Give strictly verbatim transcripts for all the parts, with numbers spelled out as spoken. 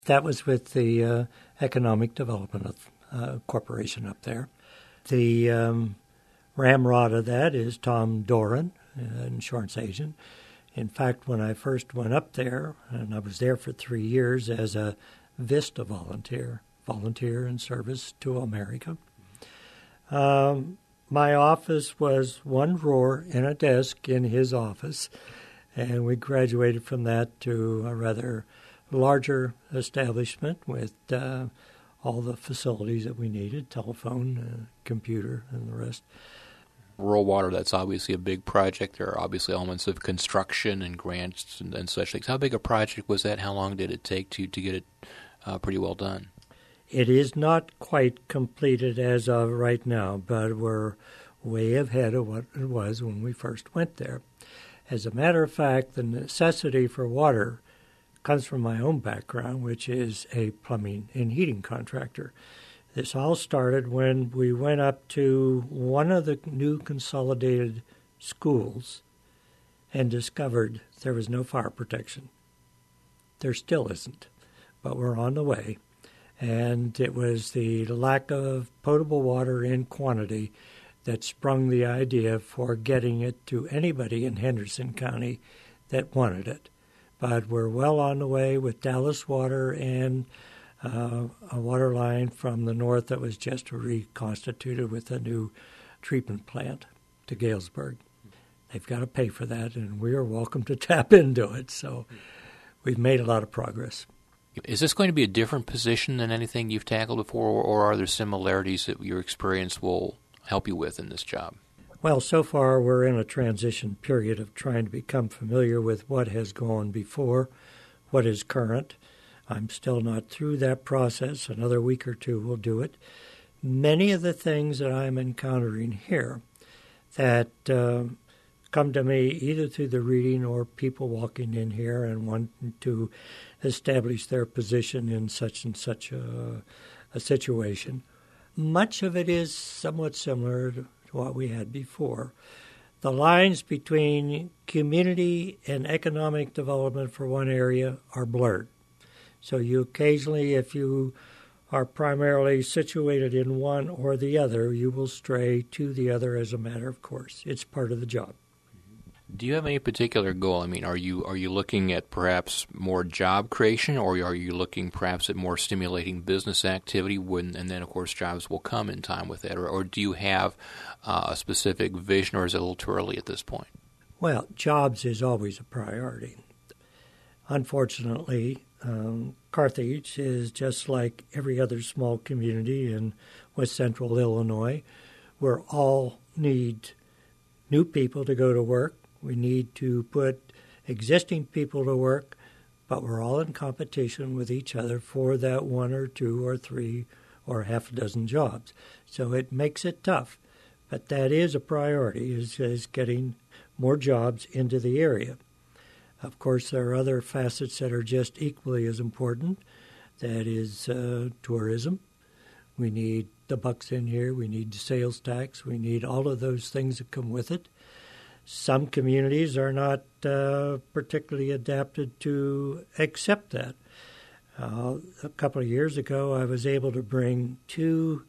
That was with the uh, Economic Development uh, Corporation up there. The um, ramrod of that is Tom Doran, uh, insurance agent. In fact, when I first went up there, and I was there for three years as a VISTA volunteer, volunteer in service to America, um, my office was one drawer and a desk in his office, and we graduated from that to a rather larger establishment with uh, all the facilities that we needed, telephone, uh, computer, and the rest. Rural water, that's obviously a big project. There are obviously elements of construction and grants and, and such things. How big a project was that? How long did it take to, to get it uh, pretty well done? It is not quite completed as of right now, but we're way ahead of what it was when we first went there. As a matter of fact, the necessity for water comes from my own background, which is a plumbing and heating contractor. This all started when we went up to one of the new consolidated schools and discovered there was no fire protection. There still isn't, but we're on the way. And it was the lack of potable water in quantity that sprung the idea for getting it to anybody in Henderson County that wanted it. But we're well on the way with Dallas Water and Uh, a water line from the north that was just reconstituted with a new treatment plant to Galesburg. They've got to pay for that, and we are welcome to tap into it. So we've made a lot of progress. Is this going to be a different position than anything you've tackled before, or, or are there similarities that your experience will help you with in this job? Well, so far we're in a transition period of trying to become familiar with what has gone before, what is current. I'm still not through that process. Another week or two will do it. Many of the things that I'm encountering here that uh, come to me either through the reading or people walking in here and wanting to establish their position in such and such a, a situation, much of it is somewhat similar to what we had before. The lines between community and economic development for one area are blurred. So you occasionally, if you are primarily situated in one or the other, you will stray to the other as a matter of course. It's part of the job. Do you have any particular goal? I mean, are you are you looking at perhaps more job creation, or are you looking perhaps at more stimulating business activity, when, and then, of course, jobs will come in time with that? Or, or do you have uh, a specific vision, or is it a little too early at this point? Well, jobs is always a priority. Unfortunately, Um, Carthage is just like every other small community in west central Illinois. We all need new people to go to work. We need to put existing people to work, but we're all in competition with each other for that one or two or three or half a dozen jobs. So it makes it tough. But that is a priority, is, is getting more jobs into the area. Of course, there are other facets that are just equally as important. That is uh, tourism. We need the bucks in here. We need the sales tax. We need all of those things that come with it. Some communities are not uh, particularly adapted to accept that. Uh, a couple of years ago, I was able to bring two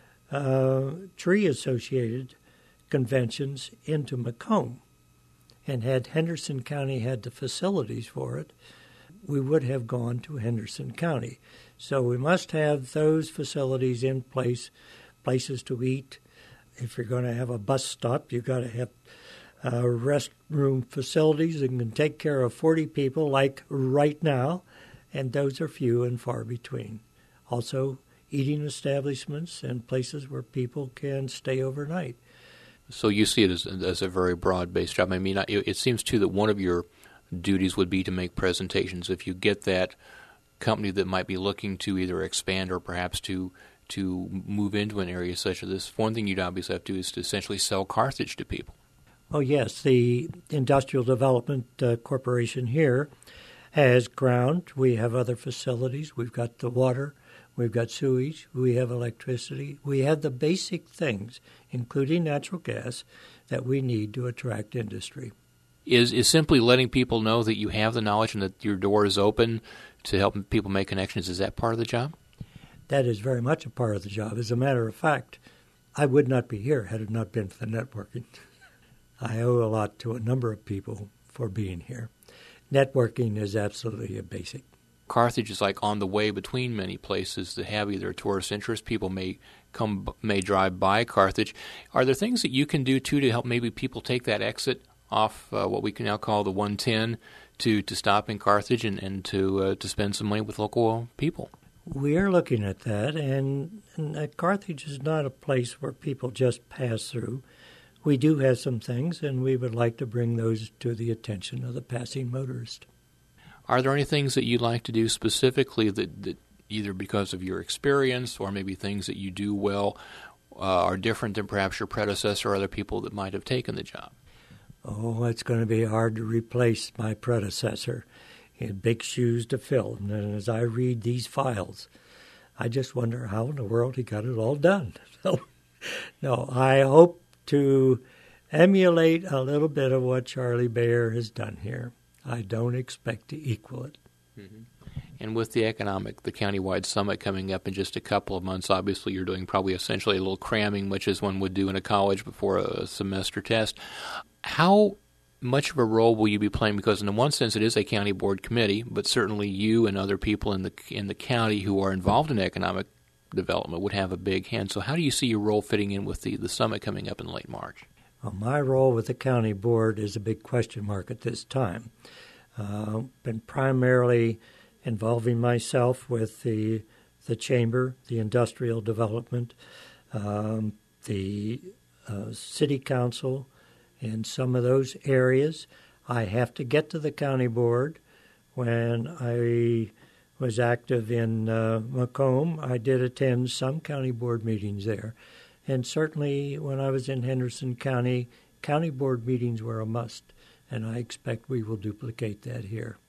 uh, tree-associated conventions into Macomb. And had Henderson County had the facilities for it, we would have gone to Henderson County. So we must have those facilities in place, places to eat. If you're going to have a bus stop, you've got to have uh, restroom facilities that can take care of forty people like right now, and those are few and far between. Also, eating establishments and places where people can stay overnight. So you see it as, as a very broad-based job. I mean, it, it seems, too, that one of your duties would be to make presentations. If you get that company that might be looking to either expand or perhaps to to move into an area such as this, one thing you'd obviously have to do is to essentially sell Carthage to people. Oh, yes. The Industrial Development uh, Corporation here has ground. We have other facilities. We've got the water. We've got sewage. We have electricity. We have the basic things, including natural gas, that we need to attract industry. Is is simply letting people know that you have the knowledge and that your door is open to help people make connections, is that part of the job? That is very much a part of the job. As a matter of fact, I would not be here had it not been for the networking. I owe a lot to a number of people for being here. Networking is absolutely a basic. Carthage is like on the way between many places that have either a tourist interest. People may come, may drive by Carthage. Are there things that you can do, too, to help maybe people take that exit off uh, what we can now call the one ten to, to stop in Carthage and, and to uh, to spend some money with local people? We are looking at that, and, and uh, Carthage is not a place where people just pass through. We do have some things, and we would like to bring those to the attention of the passing motorist. Are there any things that you'd like to do specifically that, that either because of your experience or maybe things that you do well uh, are different than perhaps your predecessor or other people that might have taken the job? Oh, it's going to be hard to replace my predecessor. He had big shoes to fill, and as I read these files, I just wonder how in the world he got it all done. So, no, I hope to emulate a little bit of what Charlie Bayer has done here. I don't expect to equal it. Mm-hmm. And with the economic, the countywide summit coming up in just a couple of months, obviously you're doing probably essentially a little cramming, much as one would do in a college before a semester test. How much of a role will you be playing? Because in one sense it is a county board committee, but certainly you and other people in the in the county who are involved in economic development would have a big hand. So how do you see your role fitting in with the, the summit coming up in late March? Well, my role with the county board is a big question mark at this time. Uh, been primarily involving myself with the the chamber, the industrial development, um, the uh, city council, in some of those areas. I have to get to the county board. When I was active in uh, Macomb, I did attend some county board meetings there. And certainly when I was in Henderson County, county board meetings were a must, and I expect we will duplicate that here.